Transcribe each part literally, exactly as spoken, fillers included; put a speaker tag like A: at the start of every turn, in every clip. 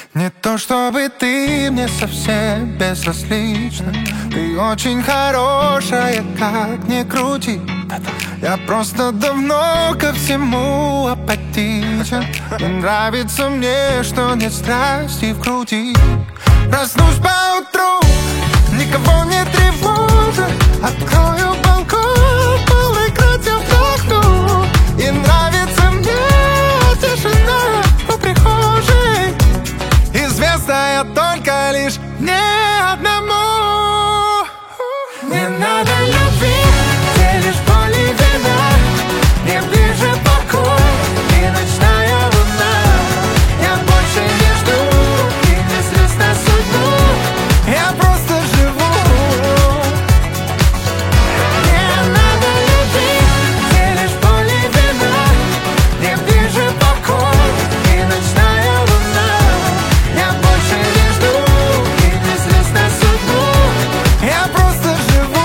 A: Не то чтобы ты мне совсем безразлична, ты очень хорошая, как ни крути. Я просто давно ко всему апатичен. Не нравится мне, что нет страсти в груди. Проснусь поутру, никого не тревожа, открою балкон, полной грудью вдохну. И нравится мне тишина по прихожей, известная только лишь мне одному. Не надо любви, где лишь боль и вина. Мне ближе покой и ночная луна. Я больше не жду и не злюсь на судьбу. Я просто живу. Не надо любви, где лишь боль и вина. Мне ближе покой и ночная луна. Я больше не жду и не злюсь на судьбу. Я просто живу.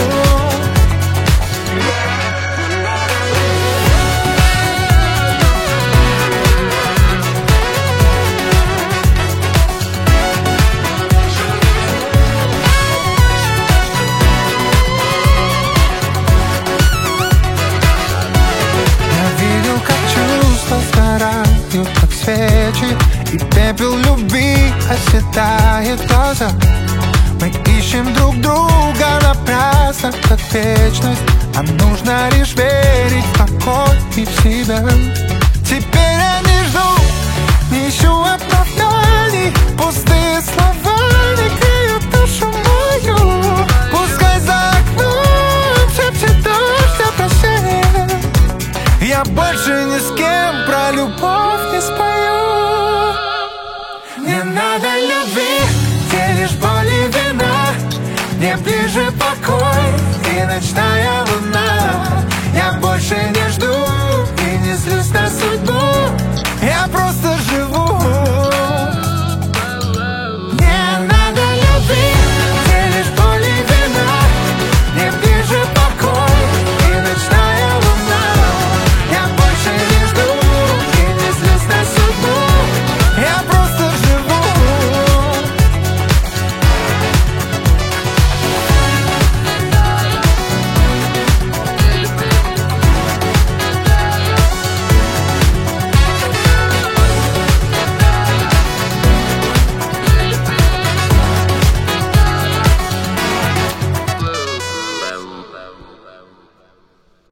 A: Я видел, как чувства сгорают, как свечи, и пепел любви оседает в глаза. Мы ищем друг друга напрасно, как вечность. А нужно лишь верить в покой и в себя. Теперь я не жду, не ищу